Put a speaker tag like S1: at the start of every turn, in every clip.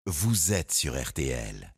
S1: vous êtes sur RTL.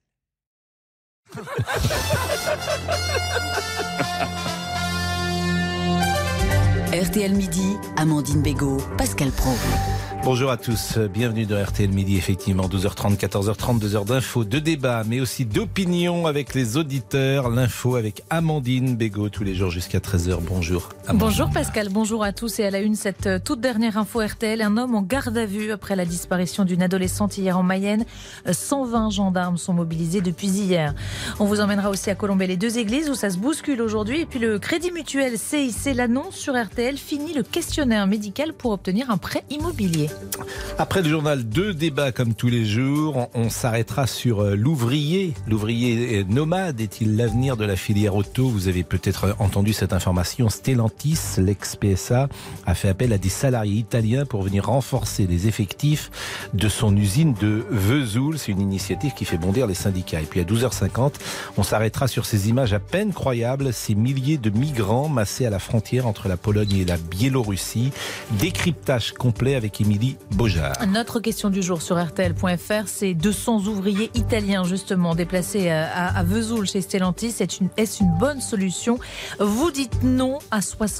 S2: RTL Midi, Amandine Bégaud, Pascal Praud.
S3: Bonjour à tous, bienvenue dans RTL Midi, effectivement 12h30, 14h30, 2 heures d'infos, de débat, mais aussi d'opinion avec les auditeurs. L'info avec Amandine Bégaud tous les jours jusqu'à 13h. Bonjour Amandine.
S4: Bonjour Pascal, bonjour à tous. Et à la une, cette toute dernière info RTL, un homme en garde à vue après la disparition d'une adolescente hier en Mayenne. 120 gendarmes sont mobilisés depuis hier. On vous emmènera aussi à Colombey-les-Deux-Églises où ça se bouscule aujourd'hui. Et puis le Crédit Mutuel CIC l'annonce sur RTL, fini le questionnaire médical pour obtenir un prêt immobilier.
S3: Après le journal, 2 débats comme tous les jours. On s'arrêtera sur l'ouvrier. L'ouvrier nomade est-il l'avenir de la filière auto? Vous avez peut-être entendu cette information. Stellantis, l'ex-PSA, a fait appel à des salariés italiens pour venir renforcer les effectifs de son usine de Vesoul. C'est une initiative qui fait bondir les syndicats. Et puis à 12h50, on s'arrêtera sur ces images à peine croyables. Ces milliers de migrants massés à la frontière entre la Pologne et la Biélorussie. Décryptage complet avec Émilie Beaujard.
S4: Notre question du jour sur RTL.fr, c'est 200 ouvriers italiens justement déplacés à Vesoul chez Stellantis. Est-ce une bonne solution? Vous dites non à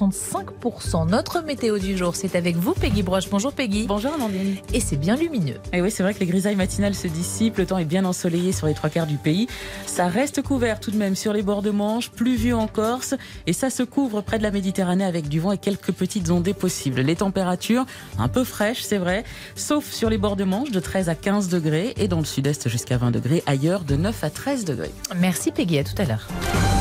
S4: 65%. Notre météo du jour, c'est avec vous Peggy Broche. Bonjour Peggy.
S5: Bonjour Amandine.
S4: Et c'est bien lumineux.
S5: Et oui, c'est vrai que les grisailles matinales se dissipent, le temps est bien ensoleillé sur les 3/4 du pays. Ça reste couvert tout de même sur les bords de Manche, pluvieux en Corse, et ça se couvre près de la Méditerranée avec du vent et quelques petites ondées possibles. Les températures un peu fraîches, c'est vrai, sauf sur les bords de Manche de 13 à 15 degrés et dans le sud-est jusqu'à 20 degrés, ailleurs de 9 à 13 degrés.
S4: Merci Peggy, à tout à l'heure.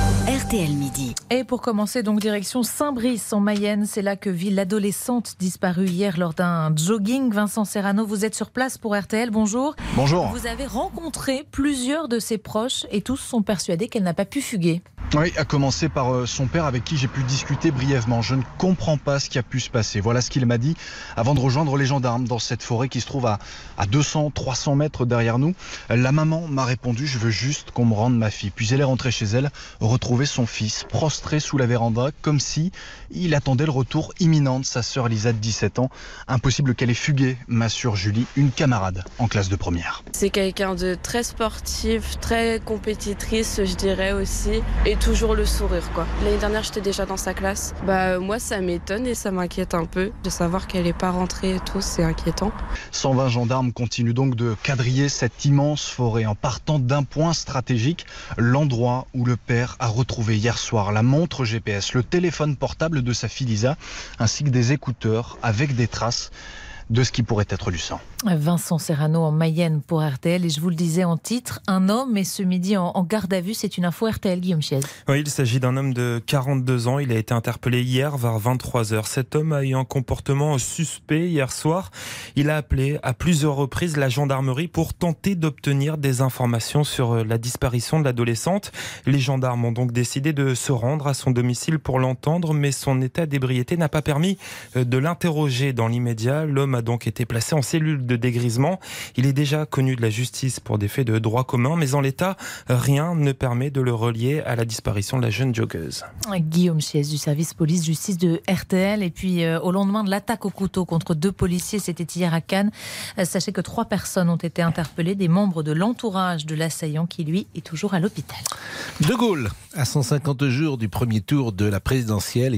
S2: RTL Midi.
S4: Et pour commencer, donc direction Saint-Brice en Mayenne. C'est là que vit l'adolescente disparue hier lors d'un jogging. Vincent Serrano, vous êtes sur place pour RTL. Bonjour.
S6: Bonjour.
S4: Vous avez rencontré plusieurs de ses proches et tous sont persuadés qu'elle n'a pas pu fuguer.
S6: Oui, à commencer par son père avec qui j'ai pu discuter brièvement. Je ne comprends pas ce qui a pu se passer. Voilà ce qu'il m'a dit avant de rejoindre les gendarmes dans cette forêt qui se trouve à 200-300 mètres derrière nous. La maman m'a répondu: je veux juste qu'on me rende ma fille. Puis elle est rentrée chez elle, retrouver son fils prostré sous la véranda comme si il attendait le retour imminent de sa sœur Lisa de 17 ans. Impossible qu'elle ait fugué, m'assure Julie, une camarade en classe de première.
S7: C'est quelqu'un de très sportif, très compétitrice, je dirais aussi, et toujours le sourire quoi. L'année dernière, j'étais déjà dans sa classe. Moi, ça m'étonne et ça m'inquiète un peu de savoir qu'elle n'est pas rentrée et tout, c'est inquiétant.
S6: 120 gendarmes continuent donc de quadriller cette immense forêt en partant d'un point stratégique, l'endroit où le père a retrouvé hier soir la montre GPS, le téléphone portable de sa fille Lisa, ainsi que des écouteurs avec des traces de ce qui pourrait être du sang.
S4: Vincent Serrano en Mayenne pour RTL. Et je vous le disais en titre, un homme est ce midi en garde à vue. C'est une info RTL, Guillaume Chiez.
S8: Oui, il s'agit d'un homme de 42 ans. Il a été interpellé hier vers 23h. Cet homme a eu un comportement suspect hier soir. Il a appelé à plusieurs reprises la gendarmerie pour tenter d'obtenir des informations sur la disparition de l'adolescente. Les gendarmes ont donc décidé de se rendre à son domicile pour l'entendre, mais son état d'ébriété n'a pas permis de l'interroger dans l'immédiat. L'homme a donc été placé en cellule de dégrisement. Il est déjà connu de la justice pour des faits de droit commun, mais en l'état, rien ne permet de le relier à la disparition de la jeune joggeuse.
S4: Guillaume Chiez du service police-justice de RTL. Et puis, au lendemain de l'attaque au couteau contre 2 policiers, c'était hier à Cannes, sachez que 3 personnes ont été interpellées, des membres de l'entourage de l'assaillant qui, lui, est toujours à l'hôpital.
S3: De Gaulle, à 150 jours du premier tour de la présidentielle et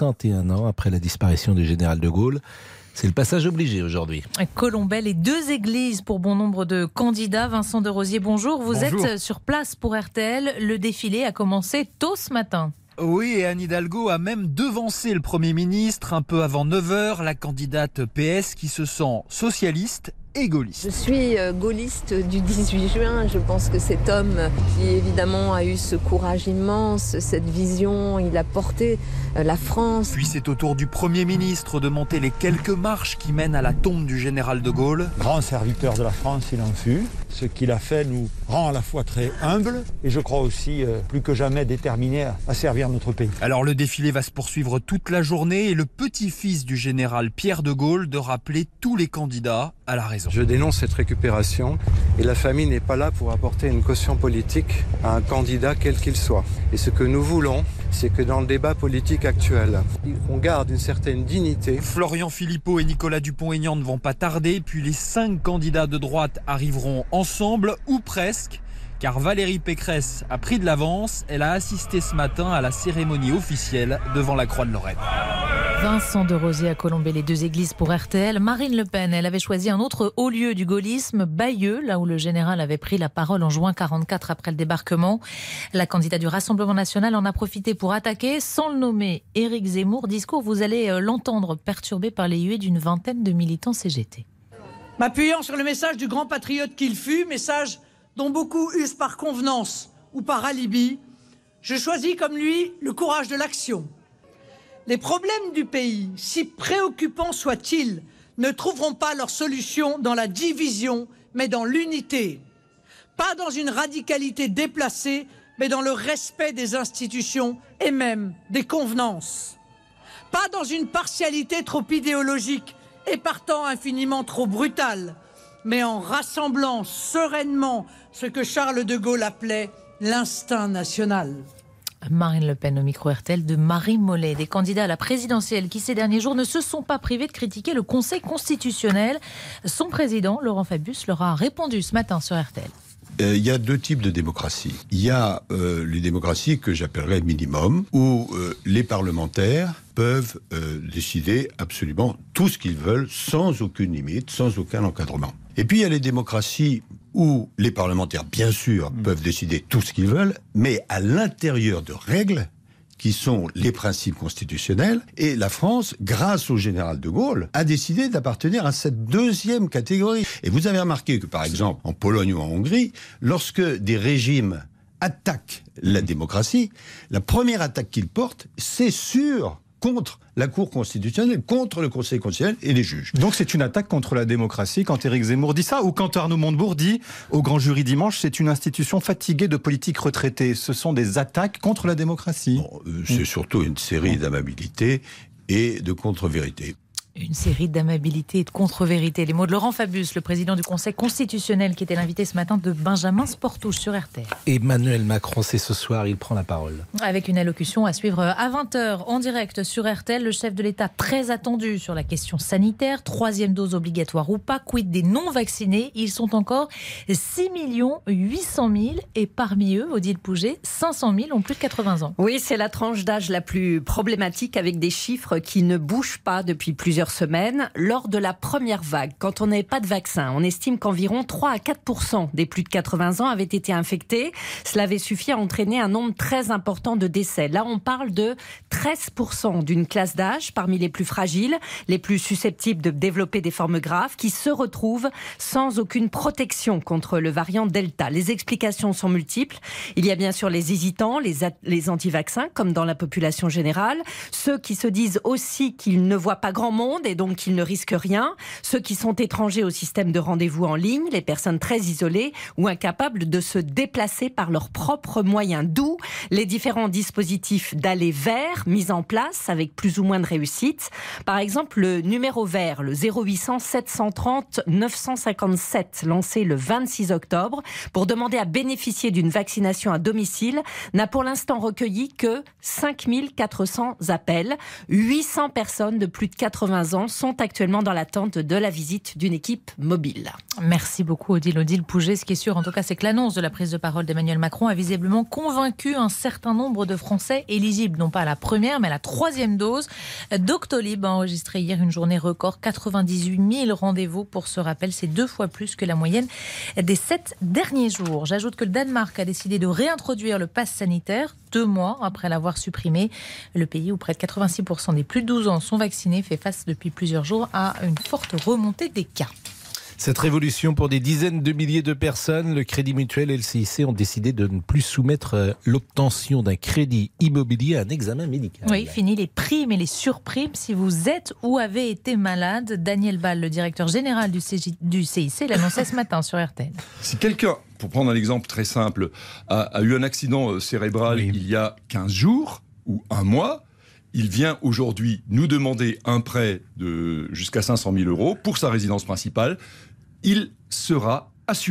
S3: 51 ans après la disparition du général de Gaulle, c'est le passage obligé aujourd'hui.
S4: Colombey, les 2 églises pour bon nombre de candidats. Vincent de Rosier, bonjour. Vous êtes sur place pour RTL. Le défilé a commencé tôt ce matin.
S9: Oui, et Anne Hidalgo a même devancé le Premier ministre un peu avant 9h, la candidate PS qui se sent socialiste et gaulliste.
S10: Je suis gaulliste du 18 juin. Je pense que cet homme qui évidemment a eu ce courage immense, cette vision, il a porté la France.
S9: Puis c'est au tour du Premier ministre de monter les quelques marches qui mènent à la tombe du général de Gaulle.
S11: Grand serviteur de la France, il en fut. Ce qu'il a fait nous rend à la fois très humbles et je crois aussi plus que jamais déterminés à servir notre pays.
S9: Alors le défilé va se poursuivre toute la journée et le petit-fils du général Pierre de Gaulle de rappeler tous les candidats à la raison.
S12: Je dénonce cette récupération et la famille n'est pas là pour apporter une caution politique à un candidat quel qu'il soit. Et ce que nous voulons, c'est que dans le débat politique actuel, on garde une certaine dignité.
S9: Florian Philippot et Nicolas Dupont-Aignan ne vont pas tarder, puis les 5 candidats de droite arriveront ensemble, ou presque, car Valérie Pécresse a pris de l'avance. Elle a assisté ce matin à la cérémonie officielle devant la Croix de Lorraine.
S4: Vincent de Rosier a colombé les 2 églises pour RTL. Marine Le Pen, elle avait choisi un autre haut lieu du gaullisme, Bayeux, là où le général avait pris la parole en juin 1944 après le débarquement. La candidate du Rassemblement national en a profité pour attaquer, sans le nommer, Éric Zemmour. Discours, vous allez l'entendre, perturbé par les huées d'une vingtaine de militants CGT.
S13: M'appuyant sur le message du grand patriote qu'il fut, message dont beaucoup usent par convenance ou par alibi, je choisis comme lui le courage de l'action. Les problèmes du pays, si préoccupants soient-ils, ne trouveront pas leur solution dans la division, mais dans l'unité. Pas dans une radicalité déplacée, mais dans le respect des institutions et même des convenances. Pas dans une partialité trop idéologique et partant infiniment trop brutale, mais en rassemblant sereinement ce que Charles de Gaulle appelait l'instinct national.
S4: Marine Le Pen au micro RTL de Marie Mollet. Des candidats à la présidentielle qui ces derniers jours ne se sont pas privés de critiquer le Conseil constitutionnel. Son président, Laurent Fabius, leur a répondu ce matin sur RTL.
S14: Il y a 2 types de démocratie. Il y a les démocraties que j'appellerais minimum, où les parlementaires peuvent décider absolument tout ce qu'ils veulent, sans aucune limite, sans aucun encadrement. Et puis il y a les démocraties où les parlementaires, bien sûr, peuvent décider tout ce qu'ils veulent, mais à l'intérieur de règles qui sont les principes constitutionnels. Et la France, grâce au général de Gaulle, a décidé d'appartenir à cette 2e catégorie. Et vous avez remarqué que, par exemple, en Pologne ou en Hongrie, lorsque des régimes attaquent la démocratie, la première attaque qu'ils portent, c'est contre la Cour constitutionnelle, contre le Conseil constitutionnel et les juges.
S15: Donc c'est une attaque contre la démocratie quand Éric Zemmour dit ça, ou quand Arnaud Montebourg dit au grand jury dimanche, c'est une institution fatiguée de politique retraitée. Ce sont des attaques contre la démocratie.
S14: Bon, c'est surtout une série d'amabilités et de contre-vérités.
S4: Une série d'amabilité et de contre-vérités. Les mots de Laurent Fabius, le président du Conseil constitutionnel, qui était l'invité ce matin de Benjamin Sportouche sur RTL.
S3: Emmanuel Macron, c'est ce soir, il prend la parole.
S4: Avec une allocution à suivre à 20h en direct sur RTL. Le chef de l'État très attendu sur la question sanitaire. 3e dose obligatoire ou pas. Quid des non-vaccinés? Ils sont encore 6 800 000 et parmi eux, Odile Pouget, 500 000 ont plus de 80 ans.
S16: Oui, c'est la tranche d'âge la plus problématique avec des chiffres qui ne bougent pas depuis plusieurs semaines. Lors de la première vague, quand on n'avait pas de vaccin, on estime qu'environ 3 à 4% des plus de 80 ans avaient été infectés. Cela avait suffi à entraîner un nombre très important de décès. Là, on parle de 13% d'une classe d'âge parmi les plus fragiles, les plus susceptibles de développer des formes graves, qui se retrouvent sans aucune protection contre le variant Delta. Les explications sont multiples. Il y a bien sûr les hésitants, les anti-vaccins, comme dans la population générale, ceux qui se disent aussi qu'ils ne voient pas grand monde et donc qu'ils ne risquent rien, ceux qui sont étrangers au système de rendez-vous en ligne, les personnes très isolées ou incapables de se déplacer par leurs propres moyens. D'où les différents dispositifs d'aller vers mis en place avec plus ou moins de réussite. Par exemple, le numéro vert, le 0800 730 957, lancé le 26 octobre pour demander à bénéficier d'une vaccination à domicile, n'a pour l'instant recueilli que 5400 appels. 800 personnes de plus de 80 ans sont actuellement dans l'attente de la visite d'une équipe mobile.
S4: Merci beaucoup Odile Pouget. Ce qui est sûr en tout cas, c'est que l'annonce de la prise de parole d'Emmanuel Macron a visiblement convaincu un certain nombre de Français éligibles, non pas à la première mais à la 3e dose. Doctolib a enregistré hier une journée record, 98 000 rendez-vous. Pour ce rappel, c'est 2 fois plus que la moyenne des 7 derniers jours. J'ajoute que le Danemark a décidé de réintroduire le pass sanitaire 2 mois après l'avoir supprimé. Le pays où près de 86% des plus de 12 ans sont vaccinés fait face depuis plusieurs jours à une forte remontée des cas.
S3: Cette révolution pour des dizaines de milliers de personnes, le Crédit Mutuel et le CIC ont décidé de ne plus soumettre l'obtention d'un crédit immobilier à un examen médical.
S4: Oui, fini les primes et les surprimes si vous êtes ou avez été malade. Daniel Ball, le directeur général du CIC, l'annonçait ce matin sur RTL.
S17: Si quelqu'un, pour prendre un exemple très simple, a eu un accident cérébral il y a 15 jours ou 1 mois, il vient aujourd'hui nous demander un prêt de jusqu'à 500 000 € pour sa résidence principale. Il sera assuré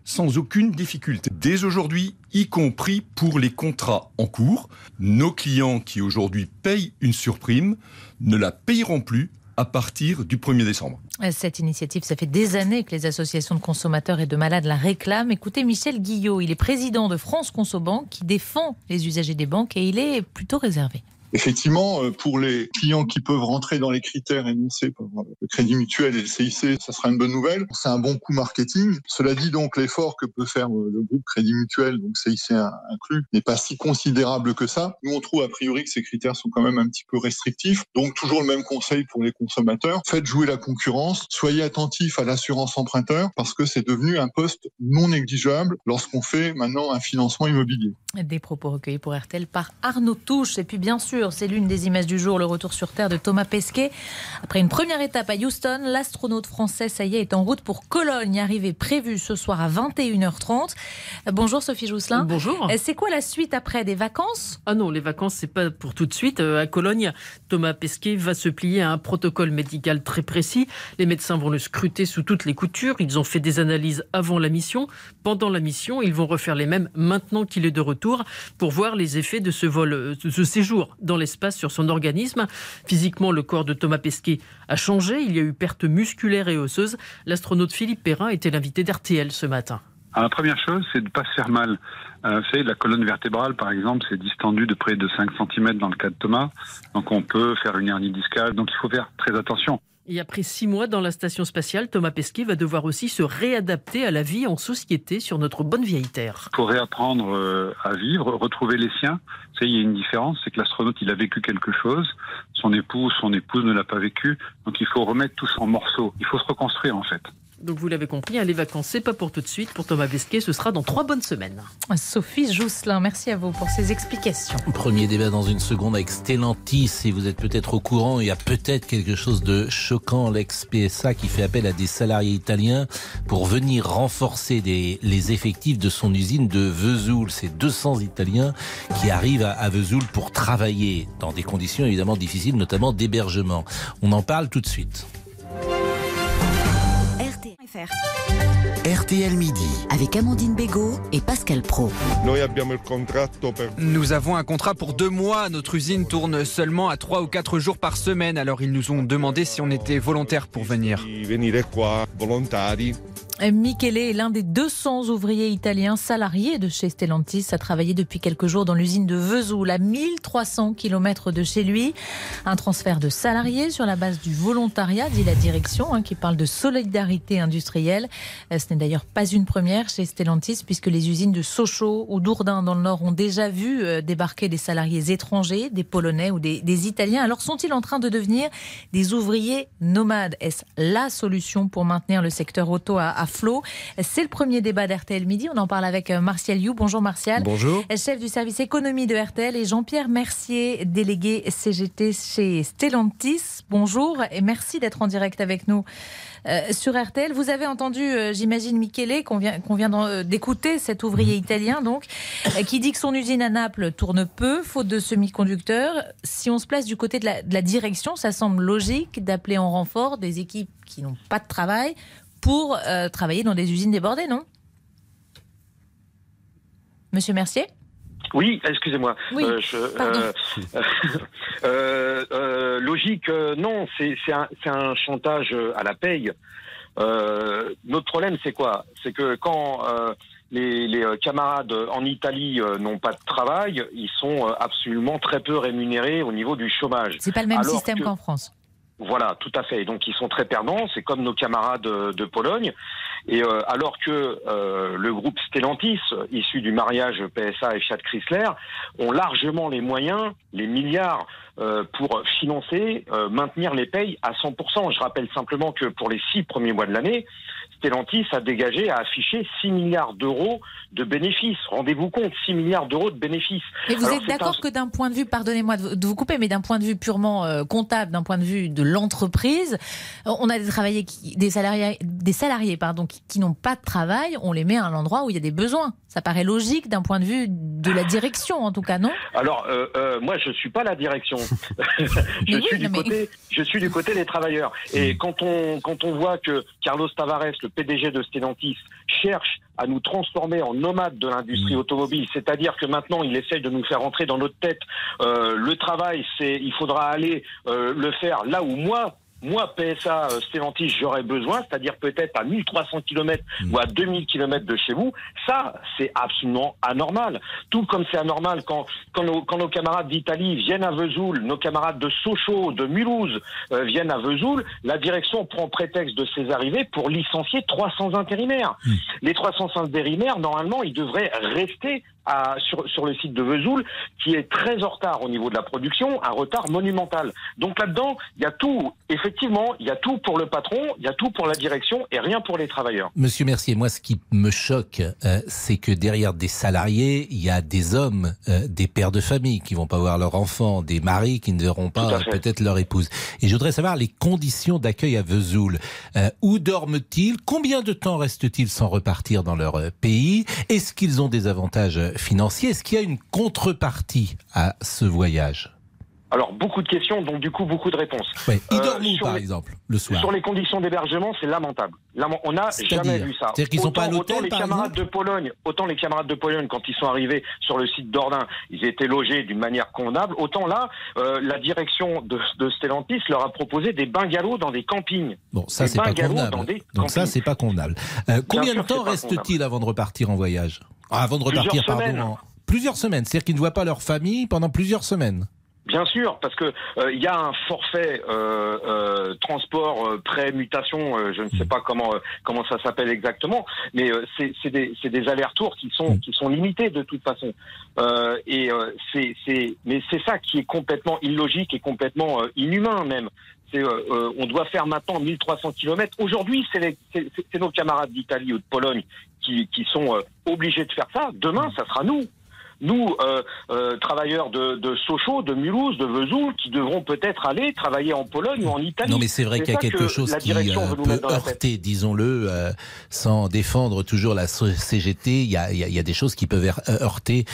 S17: sans aucune difficulté. Dès aujourd'hui, y compris pour les contrats en cours, nos clients qui aujourd'hui payent une surprime ne la payeront plus à partir du 1er décembre.
S4: Cette initiative, ça fait des années que les associations de consommateurs et de malades la réclament. Écoutez Michel Guillot, il est président de France Consobank qui défend les usagers des banques et il est plutôt réservé.
S18: Effectivement, pour les clients qui peuvent rentrer dans les critères énoncés par le Crédit Mutuel et le CIC, ça sera une bonne nouvelle. C'est un bon coup marketing. Cela dit, donc, l'effort que peut faire le groupe Crédit Mutuel, donc CIC inclus, n'est pas si considérable que ça. Nous, on trouve a priori que ces critères sont quand même un petit peu restrictifs. Donc, toujours le même conseil pour les consommateurs. Faites jouer la concurrence. Soyez attentifs à l'assurance emprunteur parce que c'est devenu un poste non négligeable lorsqu'on fait maintenant un financement immobilier.
S4: Des propos recueillis pour RTL par Arnaud Touche. Et puis, bien sûr, c'est l'une des images du jour, le retour sur Terre de Thomas Pesquet. Après une première étape à Houston, l'astronaute français, ça y est en route pour Cologne, arrivée prévue ce soir à 21h30. Bonjour Sophie Jousselin.
S19: Bonjour.
S4: C'est quoi la suite après, des vacances ?
S19: Ah non, les vacances, c'est pas pour tout de suite. À Cologne, Thomas Pesquet va se plier à un protocole médical très précis. Les médecins vont le scruter sous toutes les coutures. Ils ont fait des analyses avant la mission. Pendant la mission, ils vont refaire les mêmes maintenant qu'il est de retour pour voir les effets de ce séjour dans l'espace sur son organisme. Physiquement, le corps de Thomas Pesquet a changé. Il y a eu perte musculaire et osseuse. L'astronaute Philippe Perrin était l'invité d'RTL ce matin.
S20: La première chose, c'est de ne pas se faire mal. Vous savez, la colonne vertébrale, par exemple, c'est distendu de près de 5 cm dans le cas de Thomas. Donc on peut faire une hernie discale. Donc il faut faire très attention.
S19: Et après 6 mois dans la station spatiale, Thomas Pesquet va devoir aussi se réadapter à la vie en société sur notre bonne vieille Terre.
S20: Il faut réapprendre à vivre, retrouver les siens. Vous savez, il y a une différence, c'est que l'astronaute, il a vécu quelque chose. Son épouse ne l'a pas vécu. Donc il faut remettre tout ça en morceaux. Il faut se reconstruire en fait.
S19: Donc vous l'avez compris, les vacances, c'est pas pour tout de suite. Pour Thomas Pesquet, ce sera dans 3 bonnes semaines.
S4: Sophie Jousselin, merci à vous pour ces explications.
S3: Premier débat dans une seconde avec Stellantis. Et vous êtes peut-être au courant, il y a peut-être quelque chose de choquant. L'ex-PSA qui fait appel à des salariés italiens pour venir renforcer les effectifs de son usine de Vesoul. C'est 200 Italiens qui arrivent à Vesoul pour travailler dans des conditions évidemment difficiles, notamment d'hébergement. On en parle tout de suite.
S2: RTL Midi, avec Amandine Bégaud et Pascal Praud.
S21: Nous avons un contrat pour 2 mois. Notre usine tourne seulement à 3 ou 4 jours par semaine. Alors ils nous ont demandé si on était volontaires pour venir.
S4: Michele est l'un des 200 ouvriers italiens salariés de chez Stellantis, a travaillé depuis quelques jours dans l'usine de Vesoul, à 1300 km de chez lui. Un transfert de salariés sur la base du volontariat, dit la direction, qui parle de solidarité industrielle. Ce n'est d'ailleurs pas une première chez Stellantis, puisque les usines de Sochaux ou d'Ourdin dans le Nord ont déjà vu débarquer des salariés étrangers, des Polonais ou des Italiens. Alors sont-ils en train de devenir des ouvriers nomades ? Est-ce la solution pour maintenir le secteur auto à flot ? C'est le premier débat d'RTL Midi. On en parle avec Martial You. Bonjour Martial.
S3: Bonjour.
S4: Chef du service économie de RTL, et Jean-Pierre Mercier, délégué CGT chez Stellantis. Bonjour et merci d'être en direct avec nous sur RTL. Vous avez entendu, j'imagine, Michele, qu'on vient d'écouter, cet ouvrier italien donc, qui dit que son usine à Naples tourne peu, faute de semi-conducteurs. Si on se place du côté de la direction, ça semble logique d'appeler en renfort des équipes qui n'ont pas de travail pour travailler dans des usines débordées, non ? Monsieur Mercier ?
S22: Oui, excusez-moi.
S4: Oui,
S22: logique, non, c'est un chantage à la paye. Notre problème, c'est quoi ? C'est que quand les camarades en Italie n'ont pas de travail, ils sont absolument très peu rémunérés au niveau du chômage.
S4: C'est pas le même système qu'en France.
S22: Voilà, tout à fait. Donc ils sont très perdants, c'est comme nos camarades de Pologne. Et alors que le groupe Stellantis, issu du mariage PSA et Fiat Chrysler, ont largement les moyens, les milliards pour financer, maintenir les payes à 100%. Je rappelle simplement que pour les 6 premiers mois de l'année, Stellantis a affiché 6 milliards d'euros de bénéfices. Rendez-vous compte, 6 milliards d'euros de bénéfices.
S4: Et vous êtes d'accord que d'un point de vue, pardonnez-moi de vous couper, mais d'un point de vue purement comptable, d'un point de vue de l'entreprise, on a des salariés qui n'ont pas de travail, on les met à un endroit où il y a des besoins. Ça paraît logique d'un point de vue de la direction, en tout cas, non ?
S22: Alors, moi, je suis pas la direction. Je suis du côté des travailleurs. Et quand on voit que Carlos Tavares, le PDG de Stellantis, cherche à nous transformer en nomades de l'industrie automobile, c'est-à-dire que maintenant il essaye de nous faire rentrer dans notre tête le travail, il faudra aller le faire là où moi, PSA, Stellantis, j'aurais besoin, c'est-à-dire peut-être à 1300 km ou à 2000 km de chez vous, ça, c'est absolument anormal. Tout comme c'est anormal quand nos camarades d'Italie viennent à Vesoul, nos camarades de Sochaux, de Mulhouse viennent à Vesoul, la direction prend prétexte de ces arrivées pour licencier 300 intérimaires. Les 300 intérimaires, normalement, ils devraient rester sur le site de Vesoul, qui est très en retard au niveau de la production, un retard monumental. Donc là-dedans, il y a tout, effectivement, il y a tout pour le patron, il y a tout pour la direction et rien pour les travailleurs.
S3: Monsieur Mercier, moi ce qui me choque, c'est que derrière des salariés, il y a des hommes, des pères de famille qui vont pas voir leurs enfants, des maris qui ne verront pas peut-être leur épouse. Et je voudrais savoir les conditions d'accueil à Vesoul. Où dorment-ils? Combien de temps restent-ils sans repartir dans leur pays? Est-ce qu'ils ont des avantages financiers? Est-ce qu'il y a une contrepartie à ce voyage?
S22: Alors, beaucoup de questions, donc du coup, beaucoup de réponses.
S3: Ouais. Ils dorment où, par exemple, le soir?
S22: Sur les conditions d'hébergement, c'est lamentable. On n'a jamais vu ça.
S3: C'est-à-dire qu'ils sont pas à l'hôtel,
S22: autant les camarades de Pologne, quand ils sont arrivés sur le site d'Ordin, ils étaient logés d'une manière convenable. Autant là, la direction de Stellantis leur a proposé des bungalows dans des campings.
S3: Bon, ça, c'est pas convenable. Donc ça, c'est pas convenable. Combien de temps reste-t-il avant de repartir en voyage? Avant de repartir, plusieurs semaines. C'est-à-dire qu'ils ne voient pas leur famille pendant plusieurs semaines.
S22: Bien sûr, parce que il y a un forfait transport pré-mutation, je ne sais pas comment ça s'appelle exactement, mais c'est des allers-retours qui sont limités de toute façon. Mais c'est ça qui est complètement illogique et complètement inhumain même. On doit faire maintenant 1300 km. Aujourd'hui, c'est nos camarades d'Italie ou de Pologne qui sont obligés de faire ça. Demain, ça sera nous. Nous, travailleurs de Sochaux, de Mulhouse, de Vesoul, qui devront peut-être aller travailler en Pologne ou en Italie.
S3: Non, mais c'est vrai qu'il y a quelque chose qui peut heurter, disons-le, sans défendre toujours la CGT. Il y a des choses qui peuvent heurter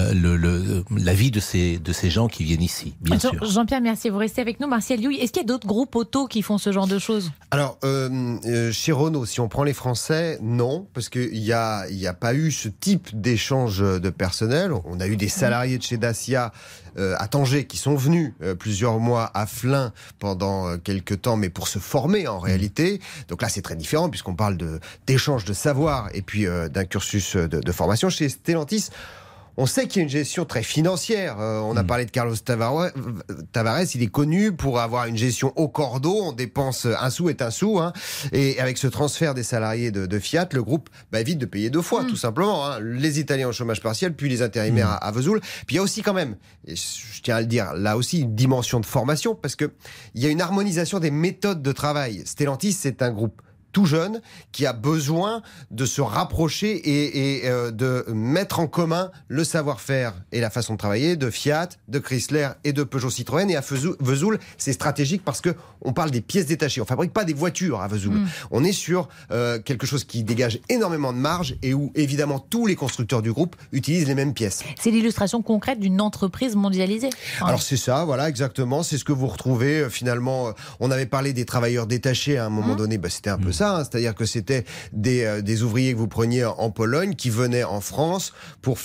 S3: la vie de ces gens qui viennent ici, bien sûr.
S4: Jean-Pierre Mercier, vous restez avec nous. Martial Youy, est-ce qu'il y a d'autres groupes auto qui font ce genre de choses?
S1: Alors, chez Renault, si on prend les Français, non, parce qu'il n'y a pas eu ce type d'échange de personnel. On a eu des salariés de chez Dacia à Tanger qui sont venus plusieurs mois à Flins pendant quelques temps, mais pour se former en réalité. Donc là, c'est très différent puisqu'on parle d'échange de savoir et puis d'un cursus de formation. Chez Stellantis, on sait qu'il y a une gestion très financière. On a parlé de Carlos Tavares. Il est connu pour avoir une gestion au cordeau. On dépense un sou est un sou. Hein. Et avec ce transfert des salariés de Fiat, le groupe évite de payer deux fois, tout simplement. Hein. Les Italiens au chômage partiel, puis les intérimaires à Vesoul. Puis il y a aussi quand même, et je tiens à le dire, là aussi une dimension de formation, parce qu'il y a une harmonisation des méthodes de travail. Stellantis, c'est un groupe tout jeune, qui a besoin de se rapprocher et de mettre en commun le savoir-faire et la façon de travailler de Fiat, de Chrysler et de Peugeot Citroën. Et à Vesoul, c'est stratégique parce qu'on parle des pièces détachées. On ne fabrique pas des voitures à Vesoul. On est sur quelque chose qui dégage énormément de marge et où, évidemment, tous les constructeurs du groupe utilisent les mêmes pièces.
S4: C'est l'illustration concrète d'une entreprise mondialisée.
S1: Alors c'est ça, voilà, exactement. C'est ce que vous retrouvez finalement. On avait parlé des travailleurs détachés à un moment donné. C'était un peu ça. C'est-à-dire que c'était des ouvriers que vous preniez en Pologne qui venaient en France pour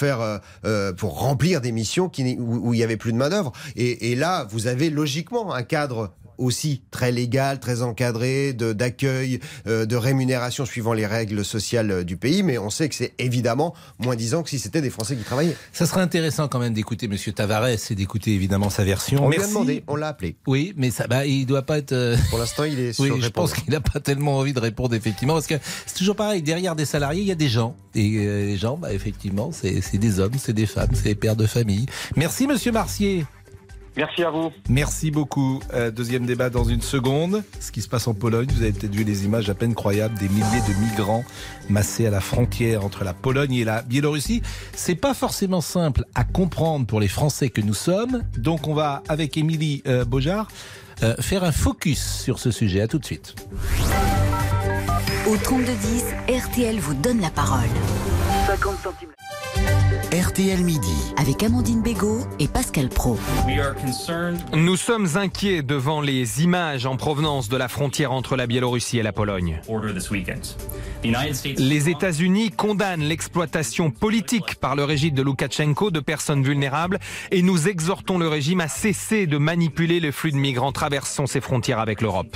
S1: remplir des missions où il n'y avait plus de main-d'œuvre. Et là, vous avez logiquement un cadre aussi très légal, très encadré, d'accueil, de rémunération suivant les règles sociales du pays, mais on sait que c'est évidemment moins disant que si c'était des Français qui travaillaient. Ça
S3: serait intéressant quand même d'écouter M. Tavares et d'écouter évidemment sa version.
S1: On lui a demandé, on l'a appelé.
S3: Oui, mais il doit pas être...
S1: Pour l'instant, il est sur
S3: oui, je pense qu'il n'a pas tellement envie de répondre, effectivement, parce que c'est toujours pareil, derrière des salariés, il y a des gens. Et les gens, effectivement, c'est des hommes, c'est des femmes, c'est des pères de famille. Merci M. Mercier.
S22: Merci à vous.
S3: Merci beaucoup. Deuxième débat dans une seconde. Ce qui se passe en Pologne, vous avez peut-être vu les images à peine croyables des milliers de migrants massés à la frontière entre la Pologne et la Biélorussie. C'est pas forcément simple à comprendre pour les Français que nous sommes. Donc on va, avec Émilie Beaujard, faire un focus sur ce sujet. À tout de suite.
S2: Au 3210, RTL vous donne la parole.
S5: 50 centimes.
S2: RTL Midi. Avec Amandine Bégaud et Pascal Praud.
S21: Nous sommes inquiets devant les images en provenance de la frontière entre la Biélorussie et la Pologne. Les États-Unis condamnent l'exploitation politique par le régime de Loukachenko de personnes vulnérables et nous exhortons le régime à cesser de manipuler le flux de migrants traversant ses frontières avec l'Europe.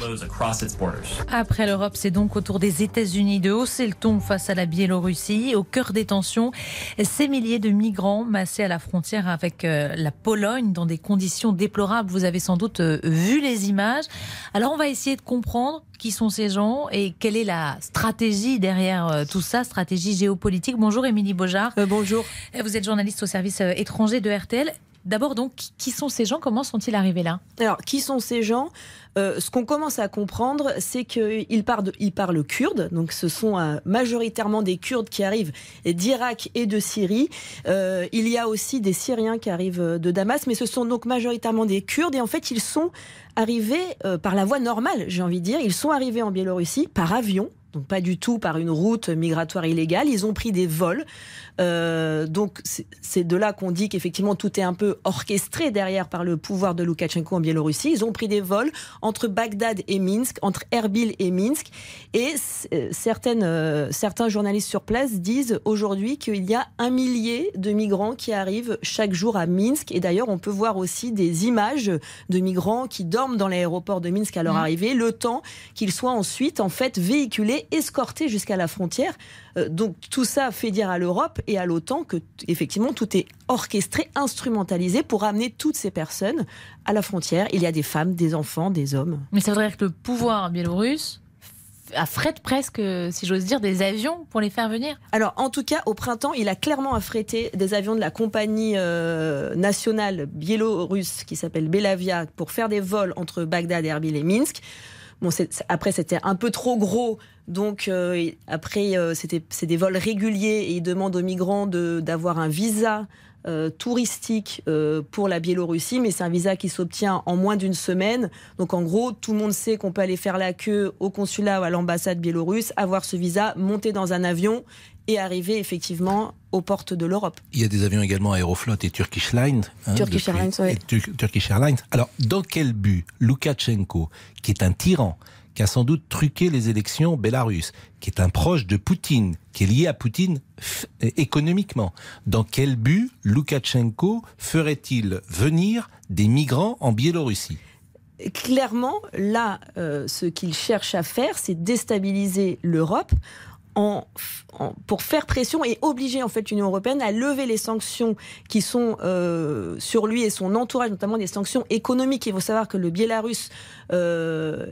S4: Après l'Europe, c'est donc au tour des États-Unis de hausser le ton face à la Biélorussie. Au cœur des tensions, ces milliers de migrants massés à la frontière avec la Pologne dans des conditions déplorables. Vous avez sans doute vu les images. Alors on va essayer de comprendre qui sont ces gens et quelle est la stratégie derrière tout ça, stratégie géopolitique. Bonjour Émilie Beaujard.
S5: Bonjour.
S4: Vous êtes journaliste au service étranger de RTL. D'abord donc, qui sont ces gens ? Comment sont-ils arrivés là ?
S5: Alors, qui sont ces gens ? Ce qu'on commence à comprendre, c'est qu'ils parlent kurde. Donc, ce sont majoritairement des Kurdes qui arrivent d'Irak et de Syrie. Il y a aussi des Syriens qui arrivent de Damas, mais ce sont donc majoritairement des Kurdes. Et en fait, ils sont arrivés par la voie normale, j'ai envie de dire. Ils sont arrivés en Biélorussie par avion. Donc pas du tout par une route migratoire illégale. Ils ont pris des vols. Donc c'est de là qu'on dit qu'effectivement tout est un peu orchestré derrière par le pouvoir de Loukachenko en Biélorussie. Ils ont pris des vols entre Bagdad et Minsk, entre Erbil et Minsk. Et certains journalistes sur place disent aujourd'hui qu'il y a 1 millier de migrants qui arrivent chaque jour à Minsk. Et d'ailleurs, on peut voir aussi des images de migrants qui dorment dans l'aéroport de Minsk à leur arrivée, le temps qu'ils soient ensuite en fait véhiculés, escortés jusqu'à la frontière. Donc tout ça fait dire à l'Europe et à l'OTAN que effectivement tout est orchestré, instrumentalisé pour amener toutes ces personnes à la frontière. Il y a des femmes, des enfants, des hommes.
S4: Mais ça veut dire que le pouvoir biélorusse affrète presque, si j'ose dire, des avions pour les faire venir ?
S5: Alors, en tout cas, au printemps, il a clairement affrété des avions de la compagnie nationale biélorusse qui s'appelle Belavia pour faire des vols entre Bagdad, Erbil et Minsk. Bon, après, c'était un peu trop gros. Donc, c'est des vols réguliers et ils demandent aux migrants d'avoir un visa touristique pour la Biélorussie, mais c'est un visa qui s'obtient en moins d'1 semaine. Donc en gros, tout le monde sait qu'on peut aller faire la queue au consulat ou à l'ambassade biélorusse, avoir ce visa, monter dans un avion et arriver effectivement aux portes de l'Europe.
S3: Il y a des avions également Aeroflot et Turkish Airlines.
S5: Turkish
S3: Airlines. Alors, dans quel but Loukachenko, qui est un tyran, qui a sans doute truqué les élections bélarusses, qui est un proche de Poutine, qui est lié à Poutine économiquement, dans quel but Loukachenko ferait-il venir des migrants en Biélorussie ?
S5: Clairement, là, ce qu'il cherche à faire, c'est déstabiliser l'Europe pour faire pression et obliger en fait l'Union européenne à lever les sanctions qui sont sur lui et son entourage, notamment des sanctions économiques. Il faut savoir que le Biélarus a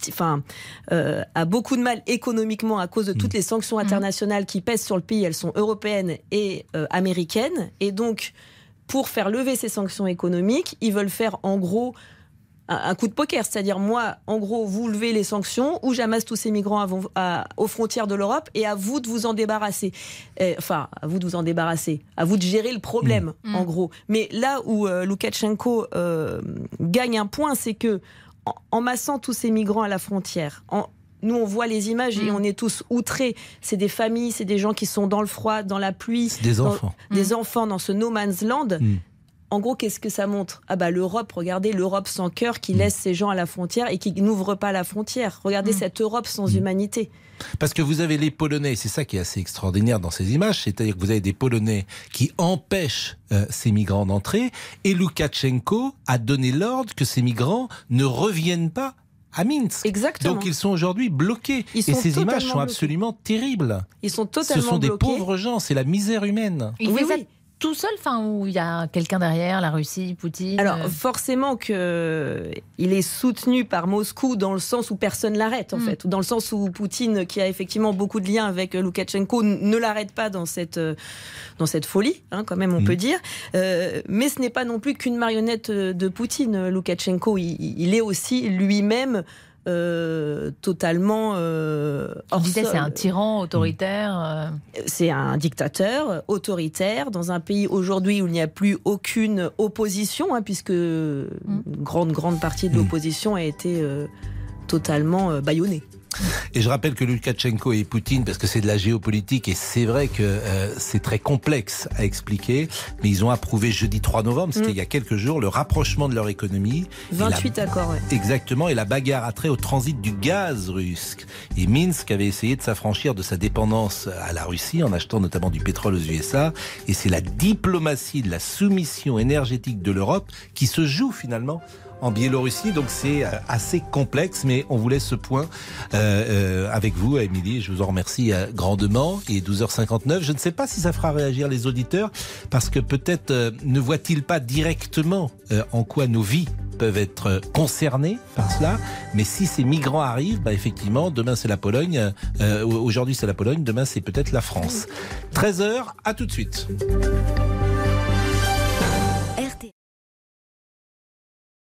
S5: beaucoup de mal économiquement à cause de toutes les sanctions internationales qui pèsent sur le pays. Elles sont européennes et américaines. Et donc, pour faire lever ces sanctions économiques, ils veulent faire en gros un coup de poker, c'est-à-dire moi, en gros, vous levez les sanctions ou j'amasse tous ces migrants aux frontières de l'Europe et à vous de vous en débarrasser. À vous de vous en débarrasser, à vous de gérer le problème, en gros. Mais là où Loukachenko gagne un point, c'est que en massant tous ces migrants à la frontière, nous, on voit les images et on est tous outrés. C'est des familles, c'est des gens qui sont dans le froid, dans la pluie.
S3: C'est des enfants.
S5: Des enfants dans ce no man's land. En gros, qu'est-ce que ça montre ? L'Europe, regardez, l'Europe sans cœur qui laisse ces gens à la frontière et qui n'ouvre pas la frontière. Regardez cette Europe sans humanité.
S3: Parce que vous avez les Polonais, c'est ça qui est assez extraordinaire dans ces images, c'est-à-dire que vous avez des Polonais qui empêchent ces migrants d'entrer et Loukachenko a donné l'ordre que ces migrants ne reviennent pas à Minsk.
S5: Exactement.
S3: Donc ils sont aujourd'hui bloqués. Et ces images sont absolument terribles.
S5: Ils sont totalement bloqués.
S3: Ce sont des pauvres gens, c'est la misère humaine.
S4: Oui. Tout seul, ou il y a quelqu'un derrière, la Russie, Poutine ?
S5: Alors forcément qu'il est soutenu par Moscou dans le sens où personne l'arrête en fait, ou dans le sens où Poutine, qui a effectivement beaucoup de liens avec Loukachenko, ne l'arrête pas dans cette folie, quand même on peut dire. Mais ce n'est pas non plus qu'une marionnette de Poutine. Loukachenko, il est aussi lui-même totalement hors sol.
S4: C'est un tyran autoritaire.
S5: C'est un dictateur autoritaire dans un pays aujourd'hui où il n'y a plus aucune opposition, puisque une grande partie de l'opposition a été totalement bâillonnée.
S3: Et je rappelle que Loukachenko et Poutine, parce que c'est de la géopolitique et c'est vrai que c'est très complexe à expliquer, mais ils ont approuvé jeudi 3 novembre, c'était il y a quelques jours, le rapprochement de leur économie.
S5: 28 accords, ouais.
S3: Exactement, et la bagarre a trait au transit du gaz russe. Et Minsk avait essayé de s'affranchir de sa dépendance à la Russie en achetant notamment du pétrole aux USA. Et c'est la diplomatie de la soumission énergétique de l'Europe qui se joue finalement en Biélorussie, donc c'est assez complexe, mais on vous laisse ce point avec vous, Émilie, je vous en remercie grandement. Il est 12h59, je ne sais pas si ça fera réagir les auditeurs, parce que peut-être ne voient-ils pas directement en quoi nos vies peuvent être concernées par cela, mais si ces migrants arrivent, effectivement, demain c'est la Pologne, aujourd'hui c'est la Pologne, demain c'est peut-être la France. 13h, à tout de suite.